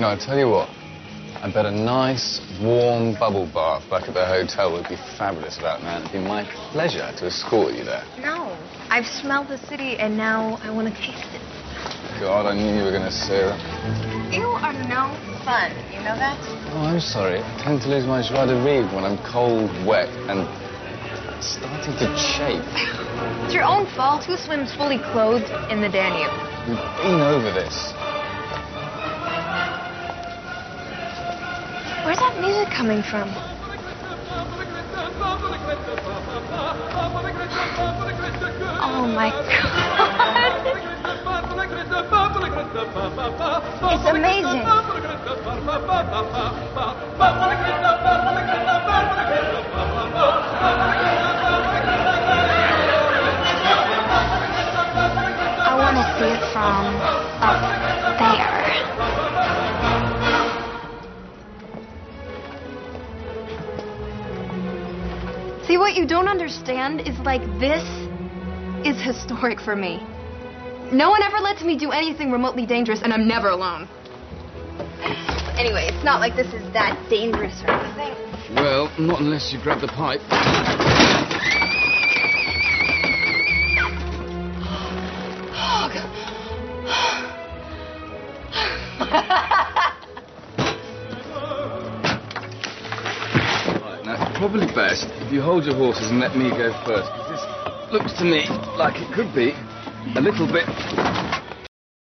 No, I tell you what. I bet a nice, warm bubble bath back at the hotel would be fabulous about now. It'd be my pleasure to escort you there. No. I've smelled the city, and now I want to taste it. God, I knew you were going to say that. You are no fun. You know that? Oh, I'm sorry. I tend to lose my joie de vivre when I'm cold, wet, and starting to chafe. It's your own fault. Who swims fully clothed in the Danube? We've been over this. Where's that music coming from? Oh, my God. It's amazing. I want to see it from up there. See, what you don't understand is, like, this is historic for me. No one ever lets me do anything remotely dangerous, and I'm never alone. Anyway, it's not like this is that dangerous or anything. Well, not unless you grab the pipe. Probably best if you hold your horses and let me go first, because this looks to me like it could be a little bit